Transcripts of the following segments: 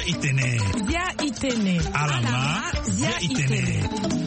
itene. Alama zia itene.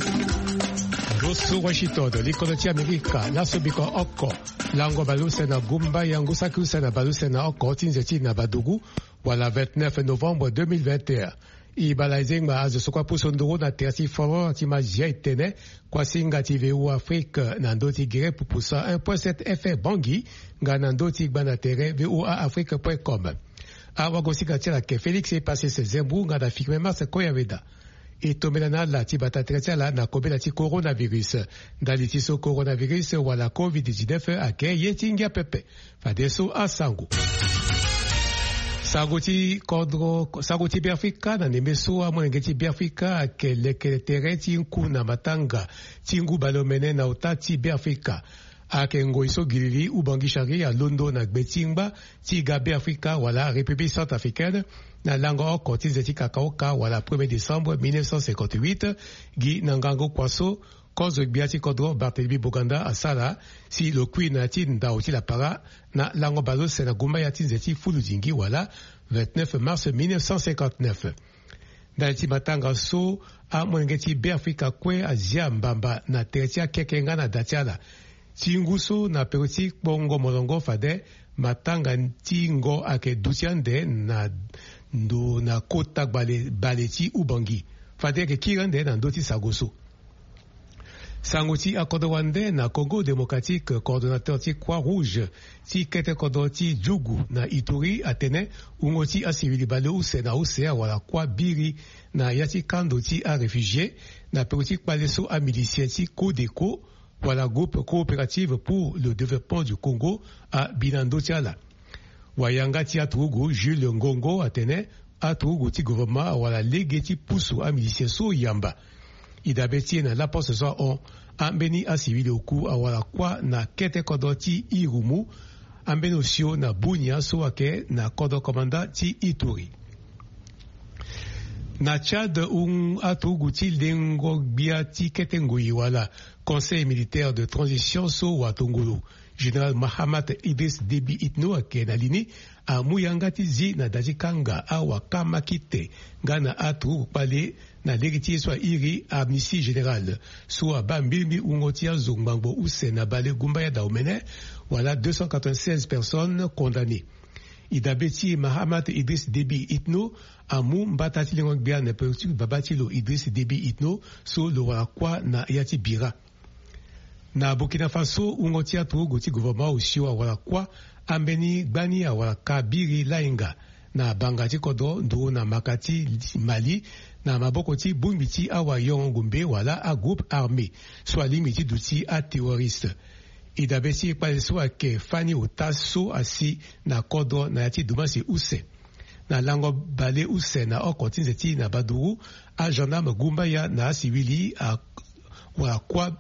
Dosu Washington, l'Économie America, la Sobiko Oko, Lango Baluse na Gumba, Yangusakusa na Baluse na Oko, Tinzeti na Badougou, voilà 29 novembre 2021. Ibalaizing ma azusukwa pusondoro na tersi foro tima jaitene, kwa singa TV ou Afrique, nandoti gire pupusa 1.7 FM Bangui, nga nandoti gbanatere VOA Afrique.com. Awagosika tira ke Félix est passé ses zembou, nga da fikme mars koyaveda. Et tomelana la tibata tretala na kobela ti coronavirus. Daliti so coronavirus wala COVID-19 ake yetingia pepe. Fadeso asangu. Sagoti Biafrika na nemeso a mwenengeti Biafrika ake leketere ti nku na matanga tingu balomene na utati Biafrika. Ake ngoiso gilili ubangishari a Londo na gbetingba ti ga Biafrika wala République Centrafricaine na lango oko tinzeti kakaoka wala 1er décembre 1958 gi nangango kwaso kozo biati kodro Barthélemy Boganda asala si le queen na ti ndauti la para na lango bazo sena gumba ya tinzeti fuludingi wala 29 mars 1959. Dalti matanga so a mwengeti Biafrika kwe azia mbamba na teretia kekenga na datiala tinguso na peroti bongo molongo fade matanga tingo ake dutiande na ndo na kota baleti ubangi fade ke kirande na ndoti sagoso sangoti akodowande na Congo démocratique coordonnateur ti Croix-Rouge ti kete kodoti Djougou na Ituri Atene ungoti asivili bale use na usea wala kwa biri na yati kando ti a réfugié na peroti paleso a milicien ti Codeco wala groupe coopérative pour le développement du Congo à Binando Tiala. Wayanga ti atugu Jules Ngongo Atene atugu ti gouvernement wala legeti pusu a milicien so yamba. Idabeti na la poste so on ambeni a civil oku awala kwa na kete kodoti Irumu ambeni osio na Bunia so ake na kodo komanda ti Ituri. Na Tchad atugu ti lengo bia ti kete ngui wala Conseil militaire de transition so watongolo Général Mahamat Idriss Déby Itno ake na lini a muyanga ti zi na dajikanga a wakama kite ngana atu pale na l'héritier soit iri amnistie générale soit bambilmi ungotia zongbango use na bale gumba ya daumene voilà 296 personnes condamnées. Idabeti Mahamat Idriss Déby Itno amu mbatati lingong bia na pertu babatilo Idriss Déby Itno so lo wakwa na yati bira. Na Burkina Faso ungotia tugu ti gouvernement ushiwa wala kwa ambeni gbani ya wala kabiri lainga na bangati kodo ndo na makati Mali na maboko ti bumbiti awa yongumbe wala a groupe armé soit limiti duti a terroriste. Idabesi paleso ake fani utaso asi na kodo na yati dumasi use. Na lango bale use na okotinzeti na baduru a gendarme gumba ya na siwili a wala kwa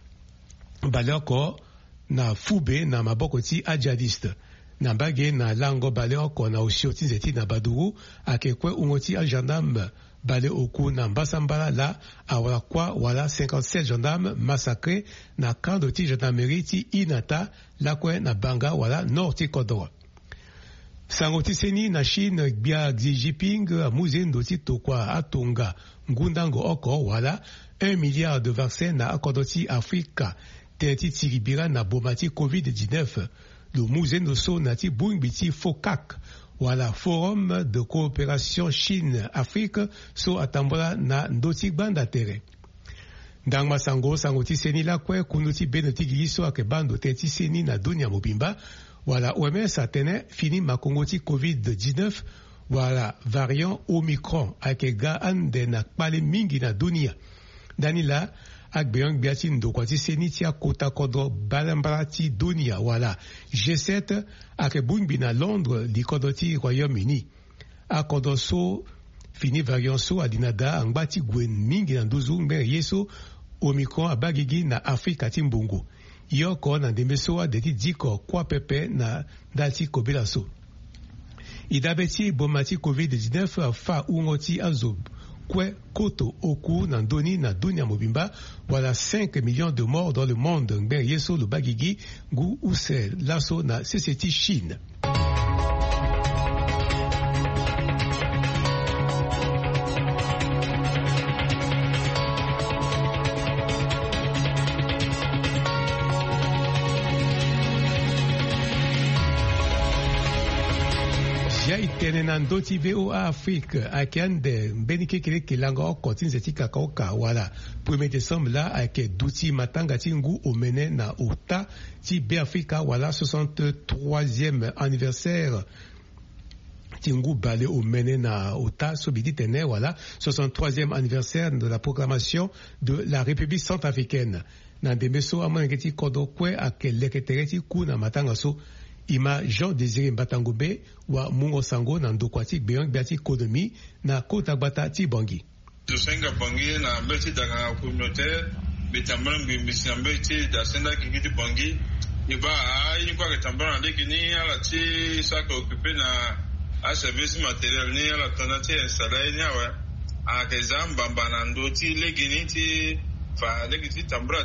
baleoko na fube na maboko ti a jihadiste. Na bage na lango baleoko na osio tinzeti na baduru akekwe ungoti a gendarme bale oku na mbasambala la awala kwa wala 57 gendarmes massacrés na kando ti gendarmerie ti Inata lakwe na banga wala nord ti Kodwa. Sango ti seni na Chine bia Xi Jinping muzendo ti tokwa atonga ngundango oko wala 1 milliard de vaccins na akodo ti Afrika tenti tiribira na bomati COVID-19. Le muzendo so na ti bungbiti FOCAC wala Forum de coopération Chine-Afrique so atambola na ndoti banda tere. Dangma sango ti seni la kwe kunu ti beno ti giliso ake bando te ti seni na dunia mobimba wala OMS atene fini makongo ti COVID-19 wala variant Omicron ake ga ande na kpale mingi na dunia. Danila akbeyang biati ndokwa ti seni ti akota kodo balambara ti dunia wala G7 ake bungbi na Londres li kodo ti Royaume-Uni. Akodo so fini variant so adinada angba ti gwen mingi na nduzu mbe yeso Omicron abagigi na Afrika ti mbongo. Yoko na ndembe so adeti diko kwa pepe na dati kobela so. Idabeti bomati COVID-19 fa ungoti azob kwe koto oku na ndoni na dunia mobimba wala 5 millions de morts dans le monde ngbe yeso lo bagigi gu use laso na CCT Chine. ya itene na ndoti VOA Afrique akiande benike kile kilanga okoti nzeti kakaoka wala 1er décembre la ake duti matanga tingu omene na ota ti be Africa wala 63e anniversaire tingu bale omene na ota sobidi tene wala 63e anniversaire de la proclamation de la République centrafricaine na demeso amangeti kodokwe ake leketereti kuna matanga so ima Jean Désiré Mbatangobe wa Mungo Sango na ndokwati beyong beati kodomi na kota gbata ti bangi. Senga bangi na mbeti daga communautaire betambran bimbisi na mbeti da senda kikiti bangi iba ayi kwa ketambran de kini ala ti saka occupé na a service matériel ni ala tonati installé ni awa a kezamba bana ndoti legini ti fa legiti tambra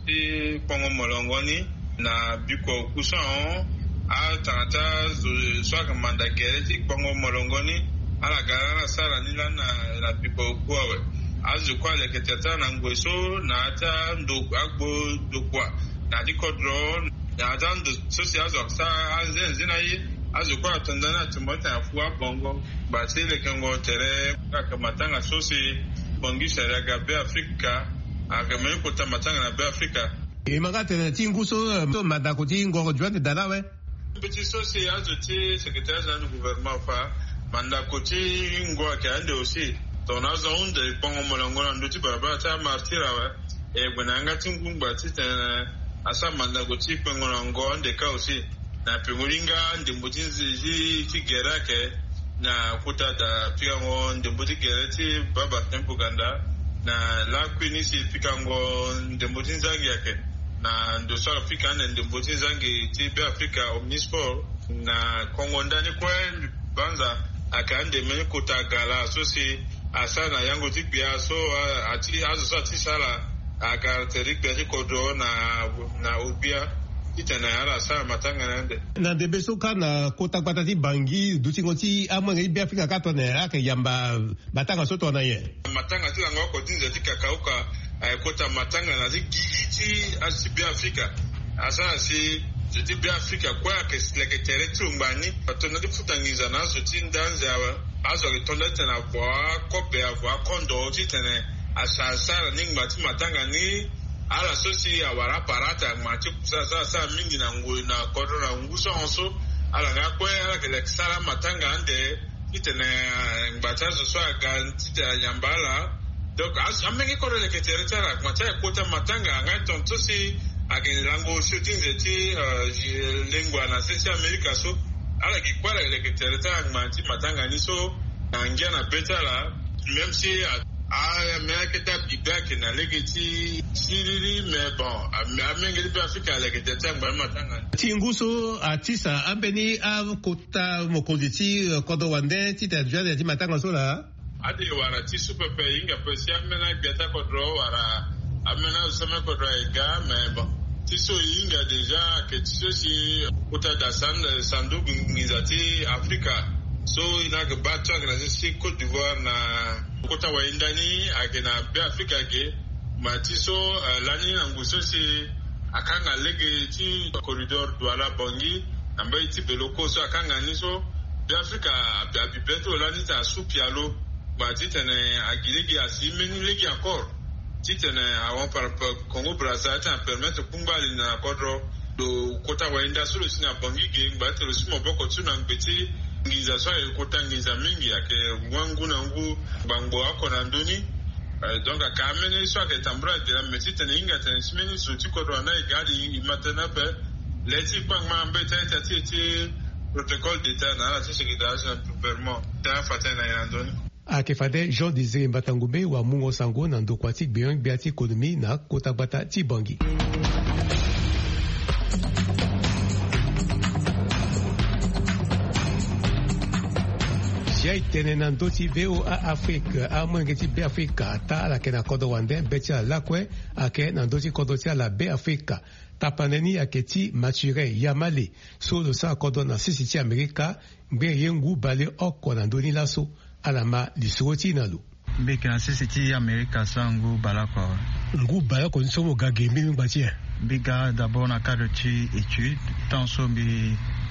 ti pongo molongoni na biko kusan a tata swaka mandagere ti kpongo molongoni ala gara sara nila na pipo kuawe azu kwa leketeta na ngweso na ata ndo agbo dokwa na dikodro na ata ndo sosi azu sa zina yi azu kwa tondana tumota afua bongo batile kengo tere kaka matanga sosi bongi sharaga be Afrika akamene kota matanga na be Afrika imagate tinguso to madakoti ngoro jwande dalawe petit sosi azote secrétaire général du gouvernement fa manda koti ngo akande aussi ton azon de pongo molongo ndoti baba ta martira wa e gbenanga tingumba titana asa manda koti pongo ngo ndeka aussi na pengulinga ndimbutinzi tigerake na kuta da piango ndimbutigere baba tempo ganda na la kwinisi pikango ndimbutinzangi yake na ndo South Africa na ndimbuti zangi tibe Africa omnisport na Kongo ndani kwa banza akande meni kutagala so si asana yango tipia so ati azo sa tisala akarakterik beti kodo na ubia itana yara sa matanga nande na debeso kana kutagbata ti bangi duti ngoti amwe be Africa katone aka yamba batanga soto na ye matanga ti ngo ko tinze ti kakauka kota matanga na gigiti asibi Afrika asa si tibi Afrika kwa ke sleketere tumbani patona di futangiza na so tindanza azo ritonda tena kwa kope kwa kondo titene asa ningma ti matanga ni ala sosi awara parata mati sa mingi na ngwe na kodro na nguso onso ala ngakwe ala ke sala matanga ande titene ngbacha so aga tita nyambala. Donc, amenge kore le ketere tara macha kota matanga ngai tonto si agen lango shooting zeti lingua na sisi America so ala ki kwala le ketere tara manti matanga ni so ngia na betala même si a America bibaki na legeti siriri mais bon amenge de Africa le ketere tara matanga tinguso atisa ambeni a kota mokonditi kodo wande tita jade ti matanga so la ade wara ti super pe inga pe si amena biata kodro wara amena usame kodro ega mais ti so inga deja ke ti so si kota da sandu ngizati Afrika so ina ga batwa na si Côte d'Ivoire na kota wa indani agena be Afrika ke ma ti so lani na nguso si akanga lege ti corridor douala bongi ambe ti beloko so akanga ni so be Afrika abibeto lani ta supialo ba titene agilegi asimeni legi encore titene awon par Congo Brazza ta permettre kumbali na kodro do kota wa inda solo sina bangi ge ba telo simo boko tuna ngbeti ngiza so kota ngiza mingi yake wangu na ngu bango ako na ndoni donc akamene so ke tambra de la metitene inga tene simeni so ti kodro na igadi imatena be leti pangma mbeta tati protocole d'état na la secrétaire du gouvernement ta fatena ya ndoni akefade Jean Désiré Mbatangobe wa Mungo Sango na ndokwati beyong beati kodomi na kota gbata ti bangi. Jai tene na ndoti VOA Afrique amwengeti be Afrika ta ala ke na kodo wande beti ala lakwe ake na ndoti kodo ti ala be Afrika tapaneni aketi mature yamale so lo sa kodo na sisi ti Amerika mbe yengu bale oko na ndoni laso alama lisoti nalu mbeke na sisi ti Amerika sa ngu bala kwa ngu bala ko nsomo gage mbi ngbatia biga d'abord na cadre ti étude tant so bi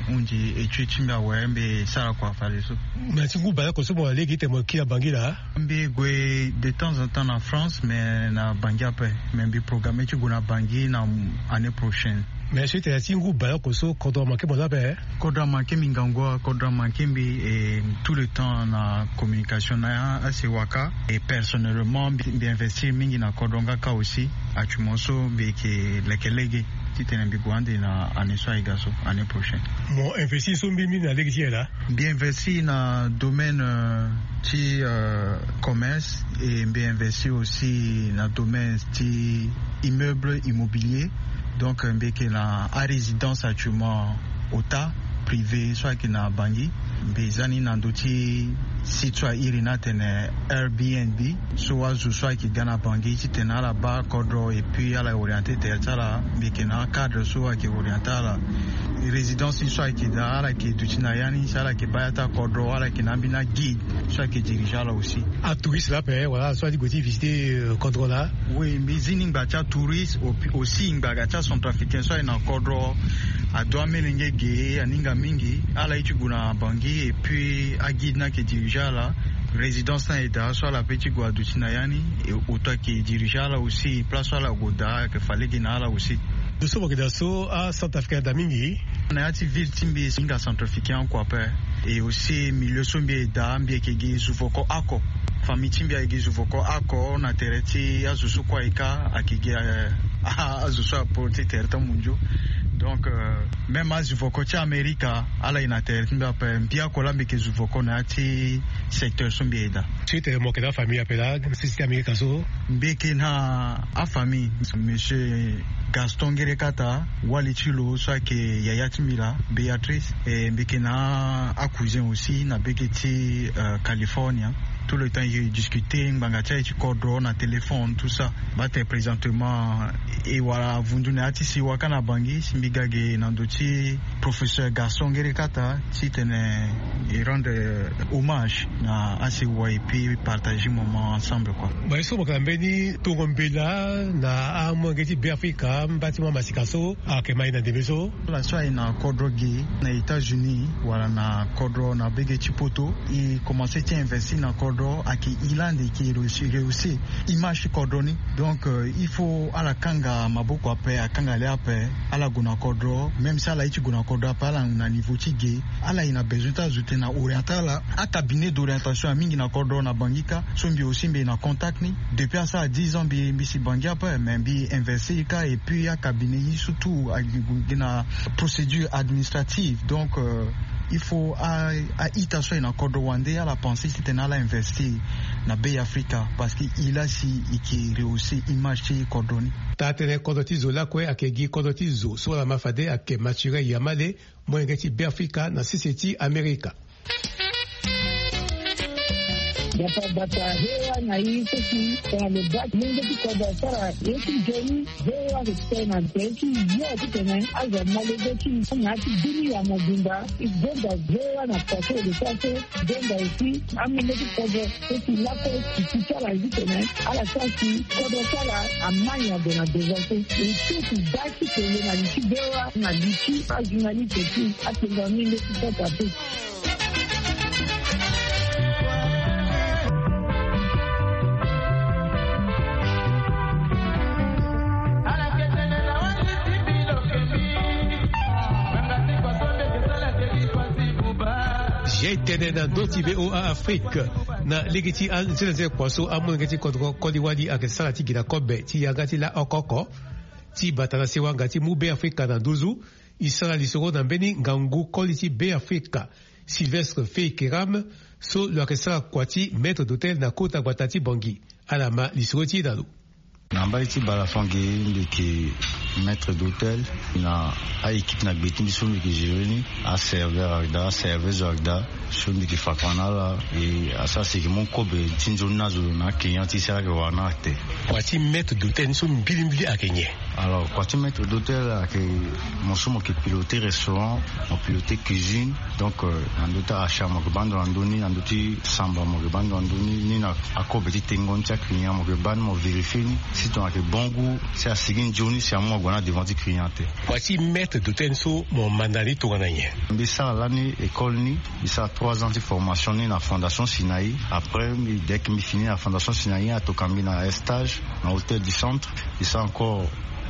unji etu chimba wembe sala kwa faleso na tingu bala ko so mo legi te mo kia bangila mbi gwe de temps en temps en France mais na bangi après mais mbi programmer tu gona bangi na année prochaine. Mais c'est la tingu bala ko so kodra manke mo labe kodra manke mingangwa kodra manke mbi et tout le temps na communication na assez waka et personnellement mbi investir mingi na kodronga ka aussi atumoso mbi ke lekelege titene mbi gwande na année so igaso année prochaine. Mon investi so mbi na legi là bien investi na domaine ti commerce et bien investi aussi na domaine ti immeuble immobilier. Donc mbeke na a résidence actuellement ota privé soit qui na bangi bezani na ndoti sitwa irina tene Airbnb soit qui gana bangi tena la ba kodro et puis à la orienté tertala mbeke na cadre soit qui orientala résidence soit qui da la qui dutina yani sala qui bayata kodro ala qui nambina guide soit qui dirige là aussi à touriste là voilà soit du visiter kodro là oui mais zini bacha touriste aussi ngagacha centrafricain soit na kodro a doa melenge ge aninga mingi ala ichuguna bangi et puis a guide na qui dirige là résidence na eda soit la petite guadutina yani et autant qui dirige là aussi place soit la goda que fallait gina là aussi nous sommes à Centrafrique d'Amingi. On a été ville timbi singa centrafricain quoi père et aussi milieu sombi da mbie kegi suvoko ako famille timbi agi suvoko ako na tereti azusu kwa ika akigi azusu apporter tereta munjo donc même azuvoko cha America ala ina tereti mbia pe mbia kola mbike suvoko na ti secteur sombi da c'était mo keda famille apela c'est America so mbike na a famille monsieur Gaston Gerekata Walichilo soit que Yaya Timila Béatrice et Mbekena a cousin aussi na Beketi California. Tout le temps j'ai discuté Bangacha et Kodro na téléphone tout ça. Bate présentement et voilà vunduna atisi wakana bangi simbigage nandoti professeur Gaston Gerekata titene et rendre hommage na asiwa et puis partager moment ensemble quoi. Ba eso bakambeni togombela na amongeti Afrika bâtiment masikaso akema ina debeso la soa ina kodro gi na États-Unis wala na kodro na bege chipoto i commencé à investir na kodro aki ilande qui réussi image kodro ni donc il faut ala kanga maboko après akanga le après ala guna kodro même si ala ichi guna kodro après ala na niveau tige ala ina besoin d'ajouter na oriental a cabinet d'orientation a mingi na kodro na bangika sombi aussi mbe na contact ni depuis ça 10 ans bi si bangi après même bi investir ka et puis à cabinet surtout à une procédure administrative donc il faut à itasho na kodro wande à la pensée c'était na la investir na Bay Africa parce que il a si qui réussi image chez kodoni tatene kodotizo la kwe akegi kodotizo so la mafade ake mature yamale mwengeti Bay Africa na CCT America Data hewa na hii sisi kwa lebaki mungu kikoda sara yeki jeni hewa kutena teki yote tena aza malebeki ngati dini ya mobimba igenda hewa na pato de pato genda isi amene kikoda sisi lako kichara hivi tena ala sasi koda sara amanya dona devote isi daki tena na liki hewa na liki ajunali teki atenga minde kikoda tu Tene na doti VOA Afrique na legiti an zele kwaso amon ngati kodiwadi akesala tigina kobe ti yagati la okoko ti batana sewa ngati mu Bay Africa na duzu isala lisoro na mbeni ngangu quality Bay Africa Sylvestre Feikeram so lo akesala kwati maître d'hôtel na kota gwatati bangi alama lisoro ti dalu namba iti balafange ndeke maître d'hôtel na a équipe na betim somi ke jireni a serveur da serveuse da somi ke fakwana la et asa c'est que mon kobe tinzo nazo na client ti sa ke wana te kwati maître d'hôtel somi bilimbi akenye Alors, quand maître d'hôtel, mon somme qui piloté restaurant, mon piloté cuisine, donc en d'autres achats, mon bande randonnée, en d'autres samba, mon bande randonnée, ni na accord petit tengon tia client, mon bande mon vérifier si tu as que bon goût, c'est à seguir journée, c'est à moi qu'on a devant des clients. Voici maître d'hôtel sur mon mandali tournaïen. Mais ça l'année école ni, il ça 3 ans de formation ni la fondation Sinaï. Après, dès que je finis la fondation Sinaï, à Tokambi dans un stage, dans l'hôtel du centre, il ça encore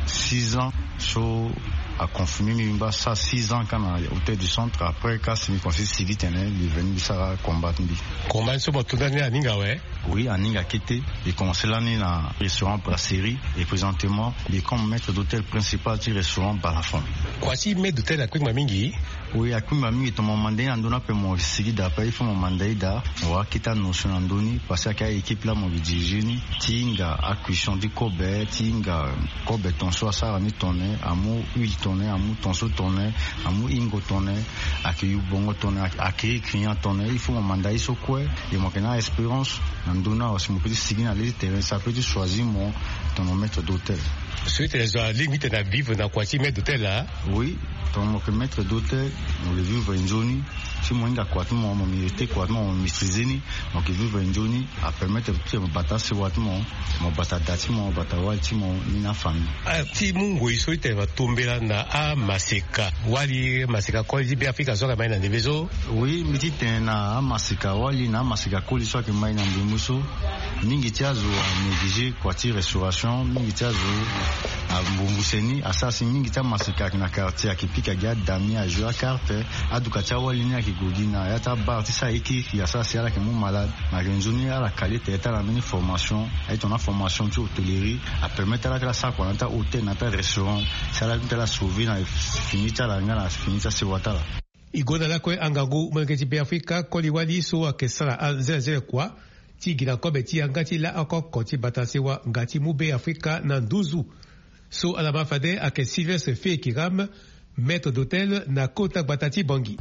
6 ans sur à confirmer mais ça 6 ans quand à l'hôtel du centre après quand c'est conseil civil tenait il venu ça combattre combat sur votre année à Ninga ouais oui à Ninga quitté il commencé l'année dans restaurant brasserie et présentement il est comme maître d'hôtel principal du restaurant Balafon. Voici maître d'hôtel à Kwingmamingi. Oui à Kwingmamingi ton mandat en donnant pour mon civil d'après il faut mon mandat da on va quitter notion en donné parce que l'équipe là mon dirigeant tinga acquisition du Kobe tinga Kobe ton soit ça ni tonné amour huile tonné amour tonso tonné amour ingo tonné accueillir bongo tonné accueillir client tonné il faut mon mandat iso quoi et mon kana espérance en donnant aussi mon petit signe à terrain ça peut choisir mon ton maître d'hôtel. Suite les limite na vivre dans quoi maître d'hôtel là. Oui ton maître d'hôtel on le vivre une zone si moi inga quoi mon milité quoi mon maîtriser ni donc vivre une zone à permettre de bata se wat mon bata dati mon bata walti mon mina famille ti mungu iso ite va tomber là na a maseka wali maseka ko di Afrika so ka mai na devezo. Oui miti tena maseka wali na maseka ko li so ka mai na mbimuso mingi tiazo négligé quartier restauration mingi tiazo a Mbumbuseni asasi mingi ta maseka na quartier akipika ga dami a jouer carte adukacha wali ni akigudina yata bar tisa eki ya asasi ala ke mu malade na renzoni ala qualité ta la mini formation et ton formation sur hôtellerie à permettre à la ça qu'on a hôtel na restaurant ça la sauver na finita la ngala finita se watala igona la ko angagu mangeti be Afrika ko liwali so akesala azeze kwa tigina ko beti angati la encore koti batasewa ngati mube Afrika na nduzu so alaba fade ake Sylvestre Fe Kiram maître d'hôtel na Kota Batati Bangi.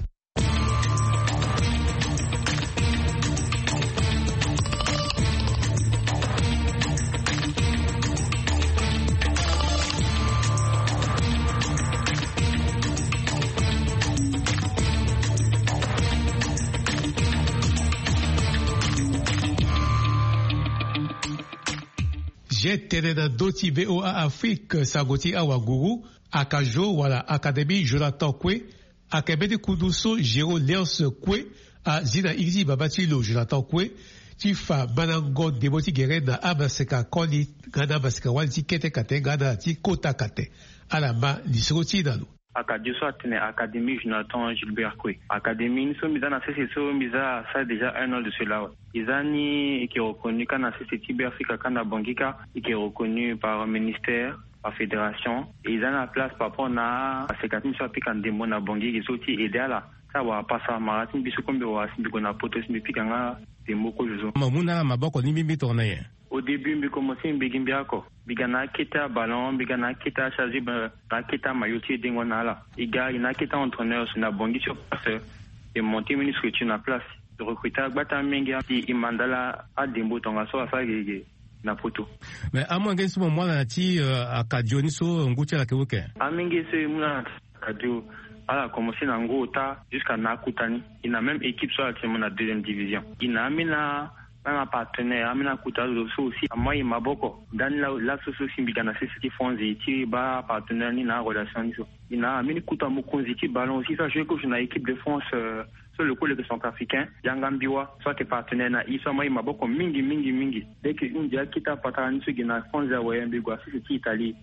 J'étais dans d'autres VOA Afrique, Sagoti Awaguru, Akajo, voilà, Académie Jonathan Kwe, Akabede Kuduso, Jero Leos Kwe, à Zina Izi Babatilo, Jonathan Kwe, Tifa Banango Deboti Gere na Abaseka Koli, Gana Baseka Walti Kete Kate, Gana Ti Kota Kate, Alama, Lisroti Dalu. Akadiso atene Académie Jonathan Gilbert Kwe. Académie nous sommes dans ces sessions misa ça déjà un an de cela. Izani qui est reconnu quand na CCTB Africa kana Bangika qui est reconnu par ministère par fédération et ils ont la place par rapport na sekatini so pika ndemo na Bangi qui soti idéal ça va passer marathon biso kombe wa simbiko na potos mbipika nga demo ko jozo. Mamuna maboko ni mimi tourner. Au début, je commençais à me dire que je ballon, je chargé, je maillot, il y a qui entraîneur sur la bonne sur passeur et monter une structure na place. De recruter bata menga et mandala à des moutons à soi à na photo. Mais à moins que ce moment là, tu à Kadioni so ngutia la kewoke. À menga c'est moi Kadio. Alors, commencé dans Ngota jusqu'à Nakutani. Il a même équipe sur la deuxième division. Il a amena un partenaire, amena Kuta aussi. Moi, il m'a beaucoup. Dans l'association Bigana, c'est ce qu'ils font. Ils ont partenaire, ils ont relation. Il a amené Kuta Mukonziti ballon aussi. Ça, je sais que je suis équipe de France sur le coup de centrafricain. Yangambiwa, soit tes partenaires, ils sont moi, il m'a beaucoup mingi. Dès que nous disons qu'il a partenaire, nous sommes France, c'est Italie.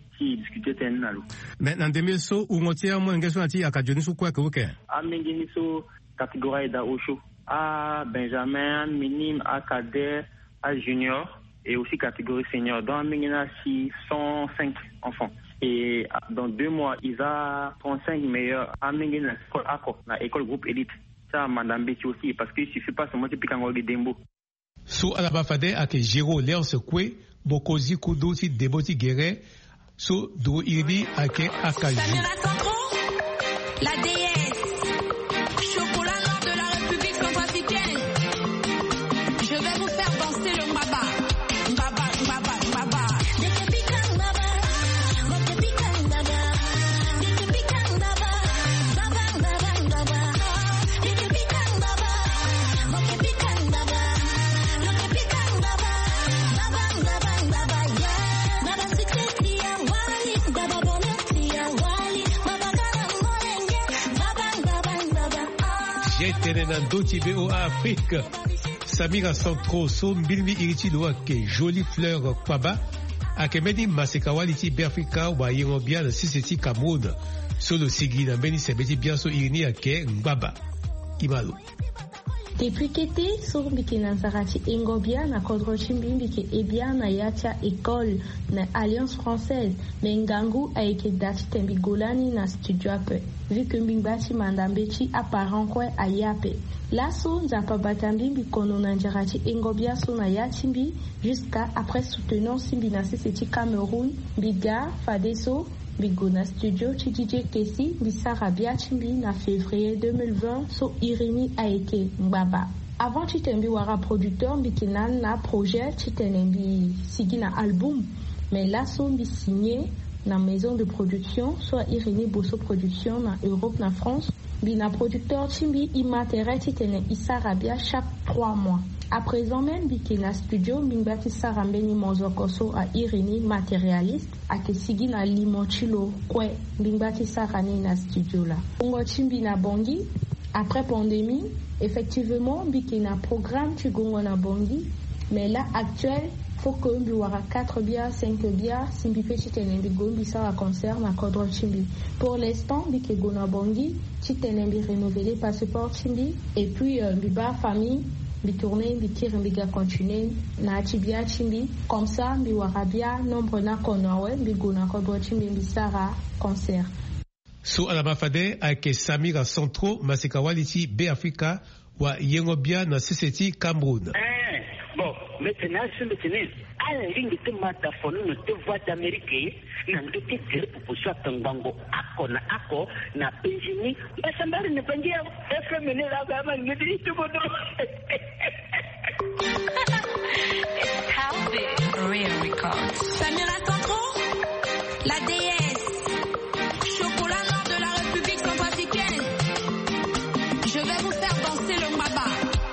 Mais dans des mesos où on tient moins de choses à Kadioni sous quoi que vous avez. À Minginiso, catégorie d'Aosho, à Benjamin, minime, à cadet, à junior et aussi catégorie senior. Dans Mingina, 105 enfants. Et dans 2 mois, ils ont 35 meilleurs à Mingina, l'école groupe élite. Ça, Madame Betty aussi, parce qu'il ne suffit pas seulement de piquer un de Dembo. Sous Alabafade, avec Jero Léonce Kwe, Bokozi Kudouti Deboti Guerre, So do iri ake akaju. La déesse, chocolat noir de la République centrafricaine. Je vais vous faire danser le mbaba. Mbaba. J'étais dans d'autres VOA Afrique. Samira Centro, so mbilmi iriti loa ke jolie fleur kwaba. Akemeni masekawaliti Berfrika wa yengobia na siseti Cameroun. Solo sigi na beni sebeti biaso irini ake Ngbaba. Imalo. Depuis qu'était sur Bikina Zarati Engobia na Kodro Chimbimbi qui est bien na Yatia école na Alliance française mais Ngangu a été dati tembi Golani na studio ape vu que Mbimbati mandambechi apparent quoi a yape la so nzapa batambi bikono na Zarati Engobia so na Yatimbi jusqu'à après soutenant Simbi na Siseti Cameroun Biga Fadeso Bigona Studio Chidije Kesi Bisara Biachimbi na février 2020 so Irini a été Mbaba. Avant Chitembi wara producteur Bikinan na projet Chitenembi Sigina album mais là so bi signé na maison de production soit Irini Bosso Production na Europe na France bina producteur Chimbi Imatere Chitene Isarabia chaque 3 mois. À présent même, Bikina Studio, Mingbati Sarambeni Mozokoso à Irini matérialiste, à Kesigi na Limochilo, Kwe, Mingbati Sarani na studio là. Ongo Chimbi na Bongi, après pandémie, effectivement, Bikina programme Chigongo na Bongi, mais là, actuel, faut que Mbiwara 4 bières, 5 bières, Simbi Chitenembi Gombi Sara concert na Kodro Chimbi. Pour l'instant, Bikego na Bongi, Chitenembi renouvelé passeport Chimbi, et puis Mbiba famille, Bitourné, Bitir, Mbiga continuer, na Chibia Chimbi, comme ça, Mbiwarabia, nombre na Konawe, Mbigona Kodro Chimbi, Mbisara concert. So alamafade ake Samira Centro, Masekawaliti, B-Africa, wa Yengobia na Siseti Cameroun. Bon, maintenant, je me tenais à la ligne de Mataphone, de voix d'Amérique, n'a pas été tiré pour soit un bango, ako, n'a péjini, mais ça m'a ne pas dire, est-ce mener la gamme, me dit tout le monde. It's Calvin, Real Records. Samira Centro, la déesse, chocolat noir de la République centrafricaine. Je vais vous faire danser le Mbaba.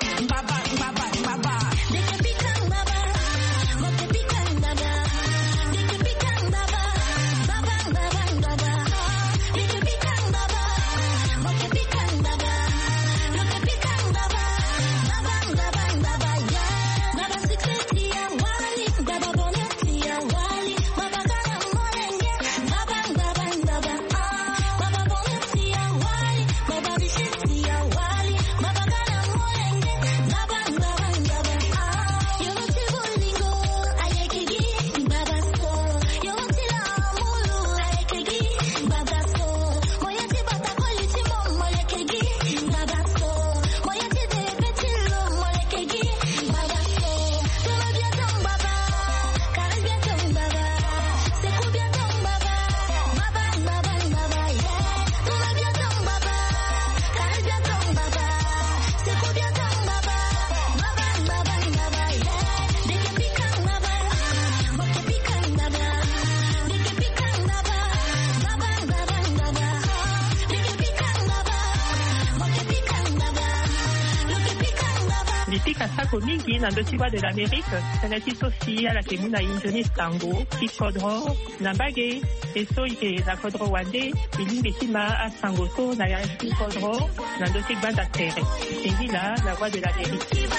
Mingi na dotiwa de l'Amérique, sanati sosi ala kemuna injoni tango, kikodro, na bage, eso ike na kodro wande, ilimbe kima a sangoto na ya kikodro, na dotik banda tere. Sengi la voix de l'Amérique.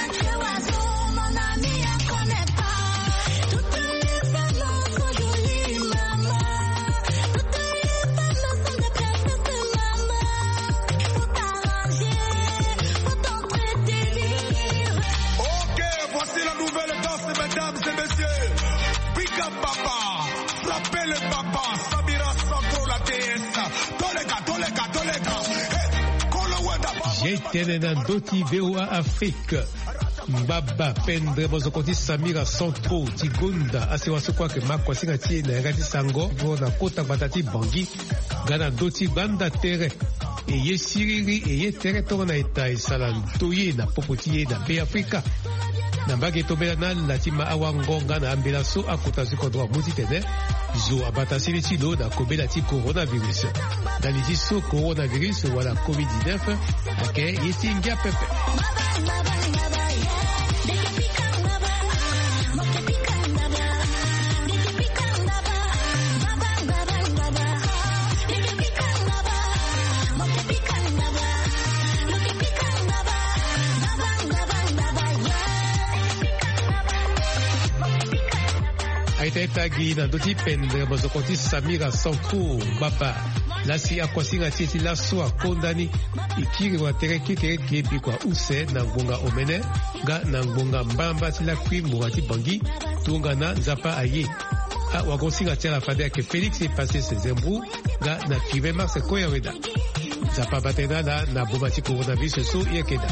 J'étais dans d'autres VOA Afrique. Mbaba pendre mozokoti Samira Centro Tigunda asewaso kwa ke makwa singati na ngati sango na kota batati bangi gana doti banda tere eye siriri eye tere to na eta isala toye na popotiye na be Afrika na mbage tobela na latima awangonga na ambela so akota zikodo muti tene zo abata siliti do na kobela ti coronavirus na liti so coronavirus wala COVID-19 ake yeti ngia pepe. tetagi na ndoti pendre mozokonti Samira Sanko Baba lasi akwasinga titi laso akondani ikiri wa tereki kereki bikwa use na ngonga omene ga na ngonga mbamba tila kwimbo ati bangi tunga na nzapa aye wagosinga tela fade ke Félix est passé ses embou ga na kive marse koyaweda nzapa batena na bobati coronavirus so yekeda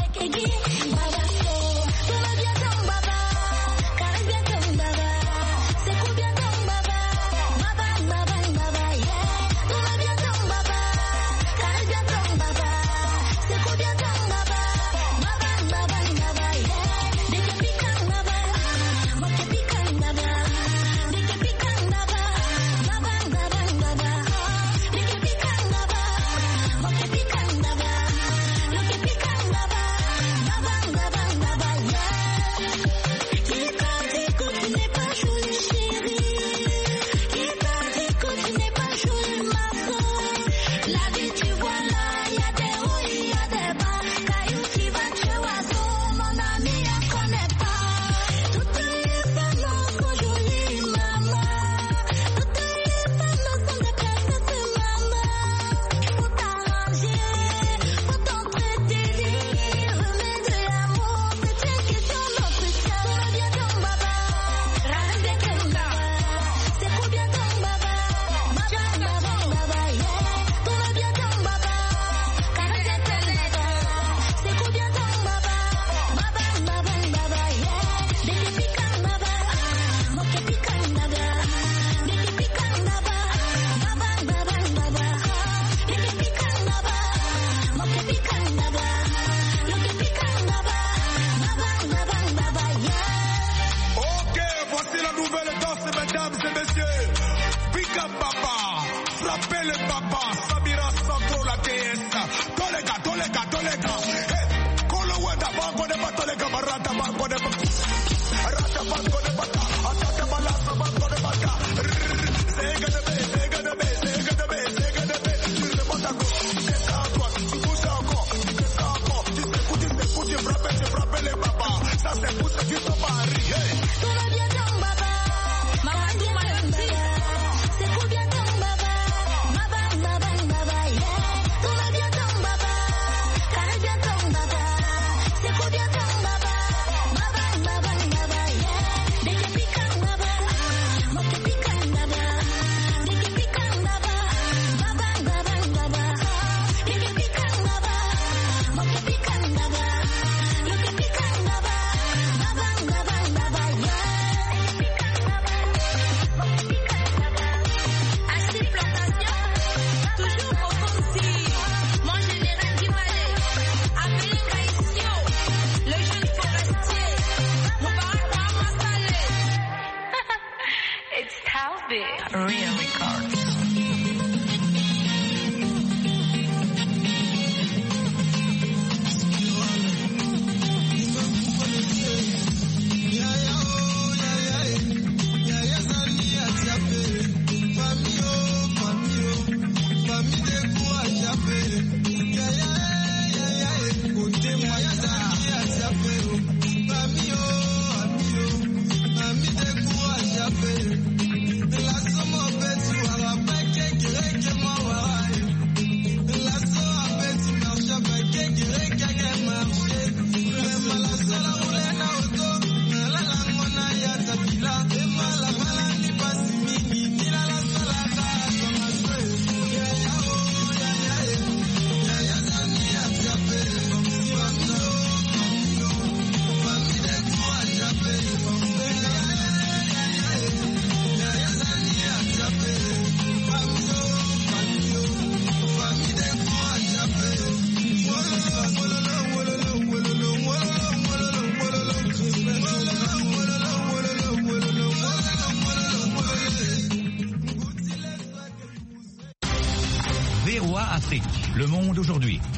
Le monde aujourd'hui.